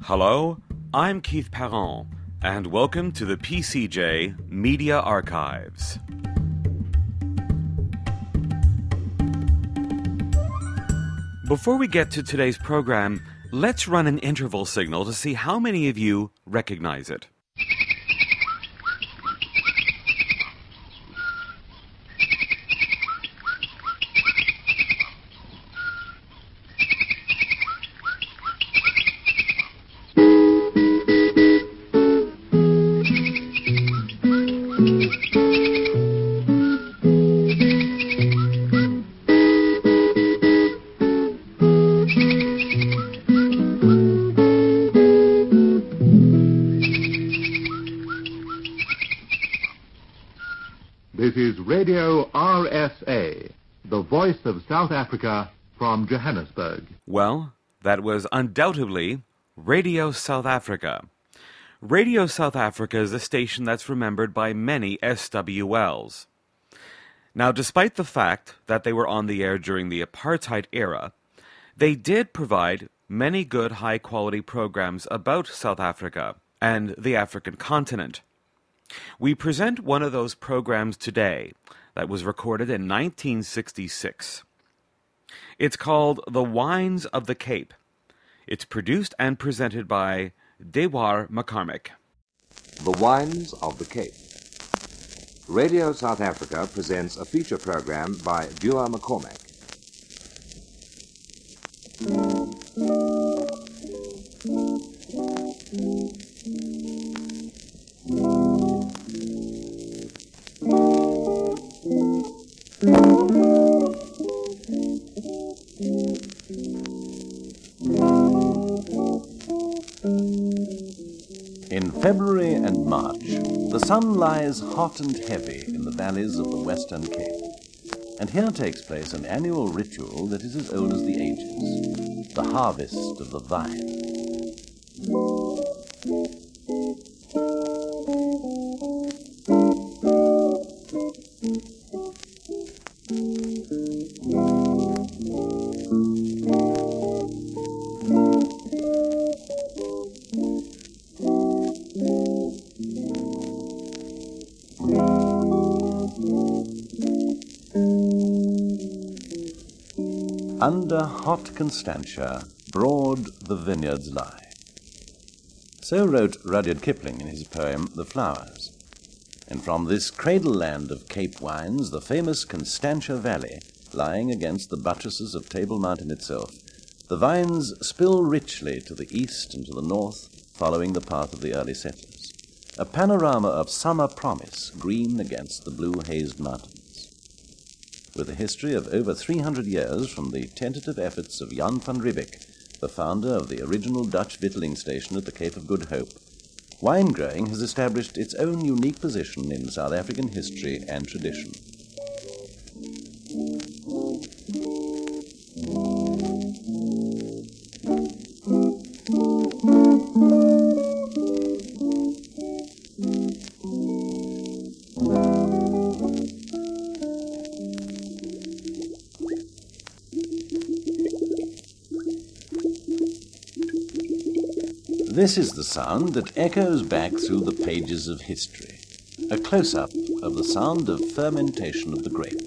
Hello, I'm Keith Parent, and welcome to the PCJ Media Archives. Before we get to today's program, let's run an interval signal to see how many of you recognize it. This is Radio RSA, the voice of South Africa from Johannesburg. Well, that was undoubtedly Radio South Africa. Radio South Africa is a station that's remembered by many SWLs. Now, despite the fact that they were on the air during the apartheid era, they did provide many good high-quality programs about South Africa and the African continent. We present one of those programs today that was recorded in 1966. It's called The Wines of the Cape. It's produced and presented by Dewar McCormick. The Wines of the Cape. Radio South Africa presents a feature program by Dewar McCormick. In February and March, the sun lies hot and heavy in the valleys of the Western Cape. And here takes place an annual ritual that is as old as the ages, the harvest of the vine. Under hot Constantia, broad the vineyards lie. So wrote Rudyard Kipling in his poem, The Flowers. And from this cradle land of Cape wines, the famous Constantia Valley, lying against the buttresses of Table Mountain itself, the vines spill richly to the east and to the north, following the path of the early settlers. A panorama of summer promise, green against the blue-hazed mountains. With a history of over 300 years from the tentative efforts of Jan van Riebeeck, the founder of the original Dutch victualling station at the Cape of Good Hope, wine growing has established its own unique position in South African history and tradition. This is the sound that echoes back through the pages of history, a close-up of the sound of fermentation of the grape.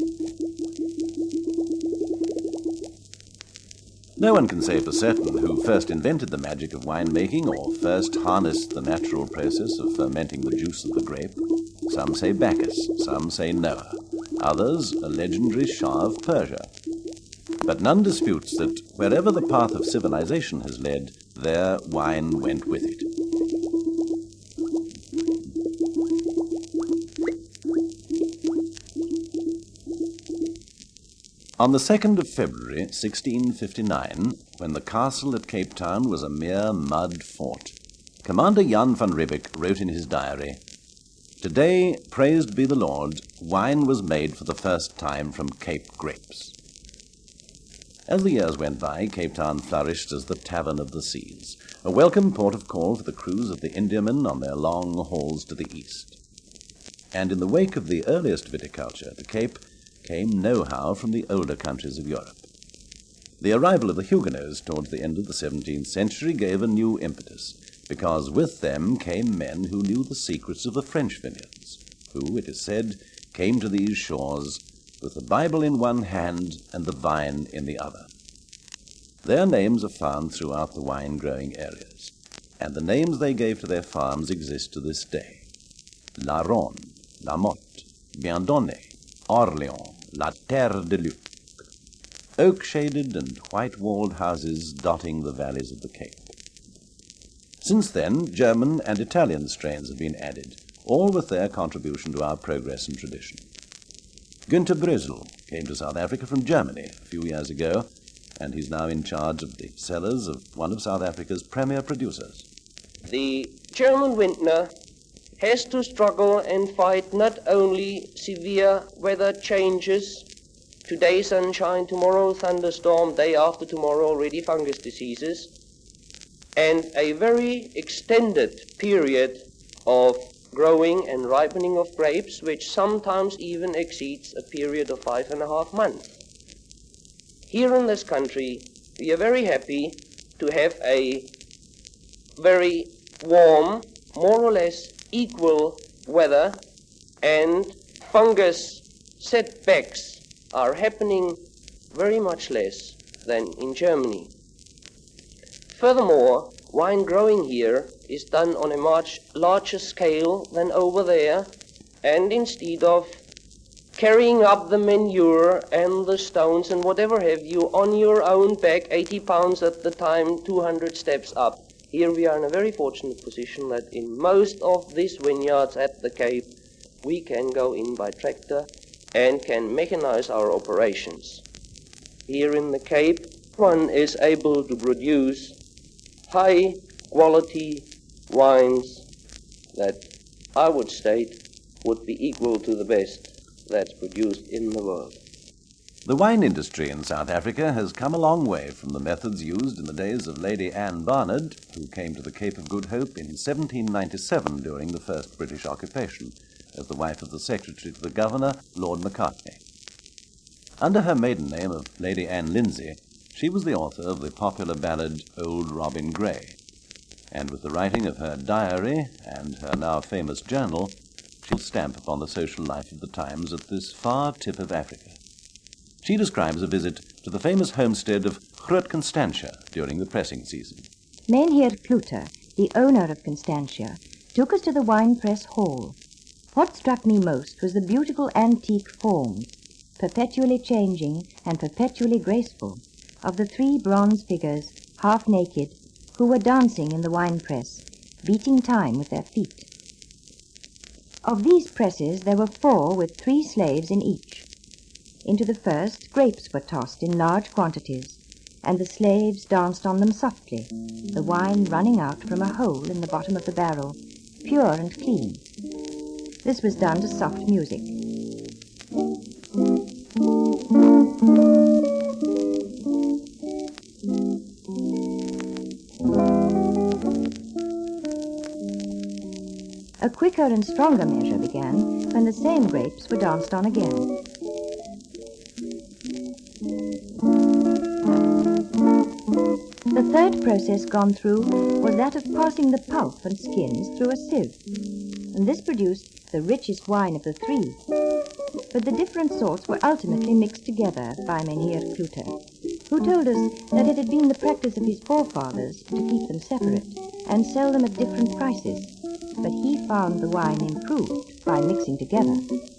No one can say for certain who first invented the magic of winemaking or first harnessed the natural process of fermenting the juice of the grape. Some say Bacchus, some say Noah, others a legendary Shah of Persia. But none disputes that wherever the path of civilization has led, there wine went with it. On the 2nd of February, 1659, when the castle at Cape Town was a mere mud fort, Commander Jan van Riebeeck wrote in his diary, "Today, praised be the Lord, wine was made for the first time from Cape grapes." As the years went by, Cape Town flourished as the Tavern of the Seas, a welcome port of call for the crews of the Indiamen on their long hauls to the east. And in the wake of the earliest viticulture, the Cape came know-how from the older countries of Europe. The arrival of the Huguenots towards the end of the 17th century gave a new impetus, because with them came men who knew the secrets of the French vineyards, who, it is said, came to these shores with the Bible in one hand and the vine in the other. Their names are found throughout the wine-growing areas, and the names they gave to their farms exist to this day. La Ronde, La Motte, Biendonné, Orléans, La Terre de Luc. Oak-shaded and white-walled houses dotting the valleys of the Cape. Since then, German and Italian strains have been added, all with their contribution to our progress and tradition. Günter Brösel came to South Africa from Germany a few years ago, and he's now in charge of the cellars of one of South Africa's premier producers. The German vintner has to struggle and fight not only severe weather changes, today sunshine, tomorrow thunderstorm, day after tomorrow already fungus diseases, and a very extended period of growing and ripening of grapes, which sometimes even exceeds a period of 5.5 months. Here in this country, we are very happy to have a very warm, more or less equal weather, and fungus setbacks are happening very much less than in Germany. Furthermore, wine growing here is done on a much larger scale than over there, and instead of carrying up the manure and the stones and whatever have you on your own back, 80 pounds at the time, 200 steps up, here we are in a very fortunate position that in most of these vineyards at the Cape we can go in by tractor and can mechanize our operations. Here in the Cape, one is able to produce high quality wines that I would state would be equal to the best that's produced in the world. The wine industry in South Africa has come a long way from the methods used in the days of Lady Anne Barnard, who came to the Cape of Good Hope in 1797 during the first British occupation, as the wife of the Secretary to the Governor, Lord Macartney. Under her maiden name of Lady Anne Lindsay, she was the author of the popular ballad Old Robin Gray, and with the writing of her diary and her now famous journal, she'll stamp upon the social life of the times at this far tip of Africa. She describes a visit to the famous homestead of Groot Constantia during the pressing season. Mynheer Kloeter, the owner of Constantia, took us to the wine press hall. What struck me most was the beautiful antique forms, perpetually changing and perpetually graceful, of the 3 bronze figures, half naked, who were dancing in the wine press, beating time with their feet. Of these presses there were 4 with 3 slaves in each. Into the first, grapes were tossed in large quantities, and the slaves danced on them softly, the wine running out from a hole in the bottom of the barrel, pure and clean. This was done to soft music. A quicker and stronger measure began when the same grapes were danced on again. The third process gone through was that of passing the pulp and skins through a sieve, and this produced the richest wine of the 3. But the different sorts were ultimately mixed together by Mynheer Kloeter, who told us that it had been the practice of his forefathers to keep them separate and sell them at different prices, but he found the wine improved by mixing together.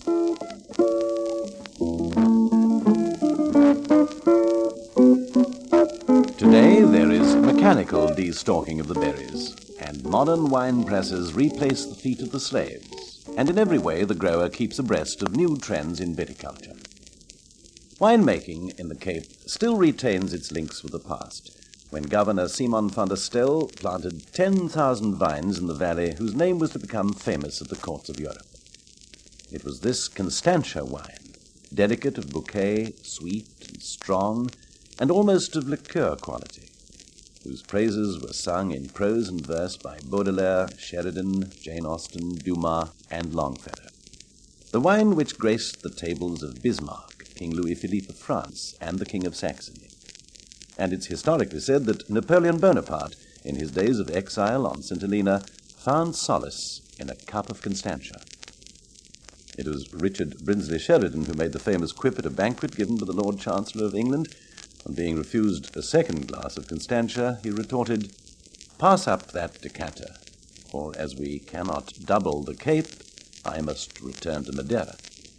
Today there is mechanical destalking of the berries, and modern wine presses replace the feet of the slaves, and in every way the grower keeps abreast of new trends in viticulture. Winemaking in the Cape still retains its links with the past, when Governor Simon van der Stel planted 10,000 vines in the valley whose name was to become famous at the courts of Europe. It was this Constantia wine, delicate of bouquet, sweet and strong, and almost of liqueur quality, whose praises were sung in prose and verse by Baudelaire, Sheridan, Jane Austen, Dumas, and Longfellow. The wine which graced the tables of Bismarck, King Louis Philippe of France, and the King of Saxony. and it's historically said that Napoleon Bonaparte, in his days of exile on St. Helena, found solace in a cup of Constantia. It was Richard Brinsley Sheridan who made the famous quip at a banquet given to the Lord Chancellor of England. On being refused a second glass of Constantia, he retorted, "Pass up that decanter, for as we cannot double the Cape, I must return to Madeira."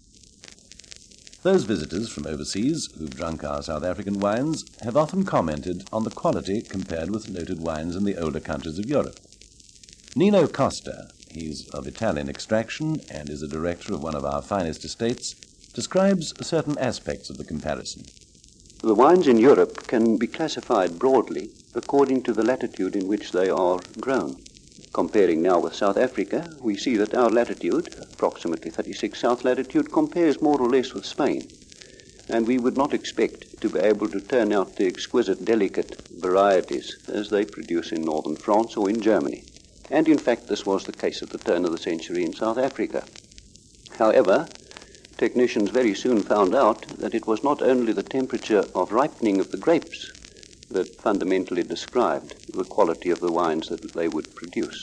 Those visitors from overseas who've drunk our South African wines have often commented on the quality compared with noted wines in the older countries of Europe. Nino Costa, he's of Italian extraction and is a director of one of our finest estates, describes certain aspects of the comparison. The wines in Europe can be classified broadly according to the latitude in which they are grown. Comparing now with South Africa, we see that our latitude, approximately 36 south latitude, compares more or less with Spain. And we would not expect to be able to turn out the exquisite, delicate varieties as they produce in northern France or in Germany. And in fact, this was the case at the turn of the century in South Africa. However, technicians very soon found out that it was not only the temperature of ripening of the grapes that fundamentally described the quality of the wines that they would produce.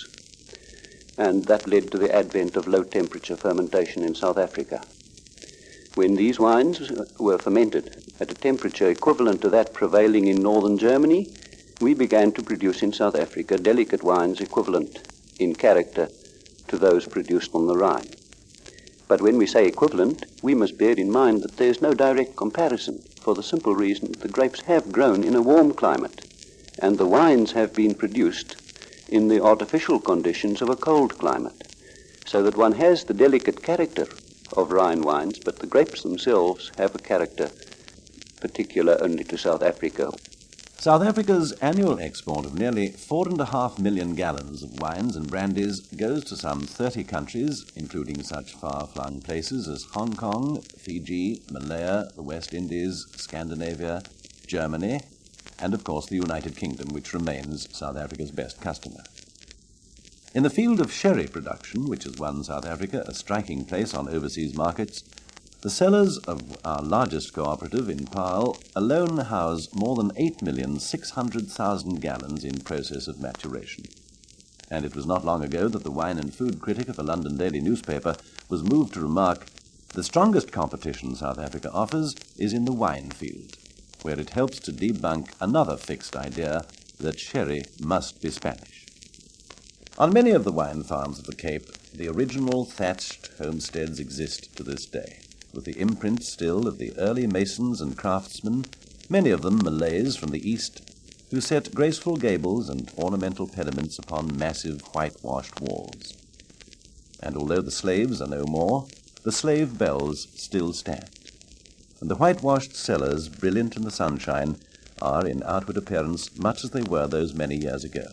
And that led to the advent of low-temperature fermentation in South Africa. When these wines were fermented at a temperature equivalent to that prevailing in northern Germany, we began to produce in South Africa delicate wines equivalent in character to those produced on the Rhine. But when we say equivalent, we must bear in mind that there is no direct comparison, for the simple reason that the grapes have grown in a warm climate, and the wines have been produced in the artificial conditions of a cold climate, so that one has the delicate character of Rhine wines, but the grapes themselves have a character particular only to South Africa. South Africa's annual export of nearly 4.5 million gallons of wines and brandies goes to some 30 countries, including such far-flung places as Hong Kong, Fiji, Malaya, the West Indies, Scandinavia, Germany, and of course the United Kingdom, which remains South Africa's best customer. In the field of sherry production, which has won South Africa a striking place on overseas markets, the cellars of our largest cooperative in Paarl alone house more than 8,600,000 gallons in process of maturation. And it was not long ago that the wine and food critic of a London daily newspaper was moved to remark, "The strongest competition South Africa offers is in the wine field, where it helps to debunk another fixed idea that sherry must be Spanish." On many of the wine farms of the Cape, the original thatched homesteads exist to this day, with the imprint still of the early masons and craftsmen, many of them Malays from the East, who set graceful gables and ornamental pediments upon massive whitewashed walls. And although the slaves are no more, the slave bells still stand, and the whitewashed cellars, brilliant in the sunshine, are in outward appearance much as they were those many years ago.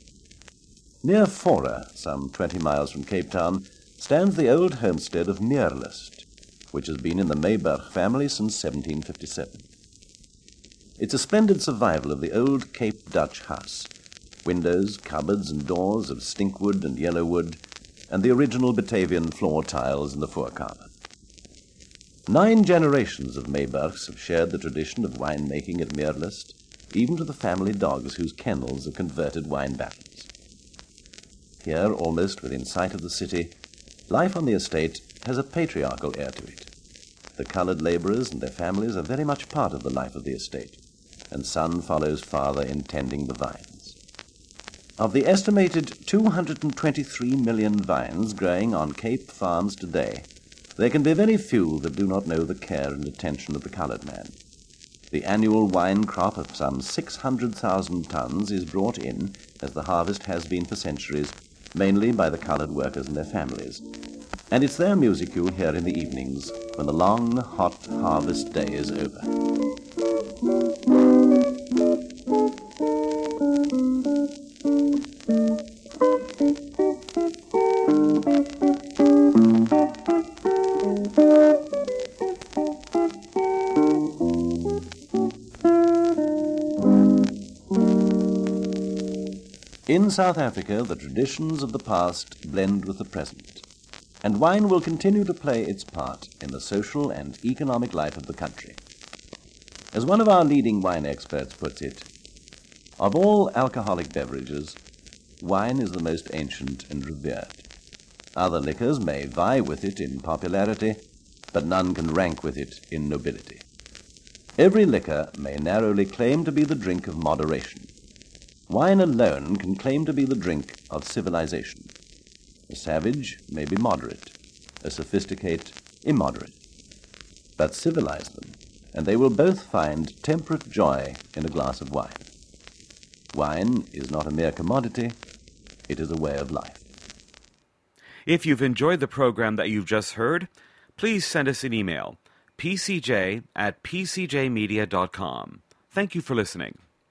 Near Fora, some 20 miles from Cape Town, stands the old homestead of Meerlust, which has been in the Meyburg family since 1757. It's a splendid survival of the old Cape Dutch house, windows, cupboards, and doors of stinkwood and yellow wood, and the original Batavian floor tiles in the voorkamer. 9 generations of Meyburgs have shared the tradition of wine-making at Meerlust, even to the family dogs whose kennels are converted wine barrels. Here, almost within sight of the city, life on the estate has a patriarchal air to it. The coloured labourers and their families are very much part of the life of the estate, and son follows father in tending the vines. Of the estimated 223 million vines growing on Cape farms today, there can be very few that do not know the care and attention of the coloured man. The annual wine crop of some 600,000 tons is brought in, as the harvest has been for centuries, mainly by the coloured workers and their families. And it's their music you'll hear in the evenings when the long, hot harvest day is over. In South Africa, the traditions of the past blend with the present, and wine will continue to play its part in the social and economic life of the country. As one of our leading wine experts puts it, of all alcoholic beverages, wine is the most ancient and revered. Other liquors may vie with it in popularity, but none can rank with it in nobility. Every liquor may narrowly claim to be the drink of moderation. Wine alone can claim to be the drink of civilization. A savage may be moderate, a sophisticate immoderate. But civilize them, and they will both find temperate joy in a glass of wine. Wine is not a mere commodity, it is a way of life. If you've enjoyed the program that you've just heard, please send us an email, pcj@pcjmedia.com. Thank you for listening.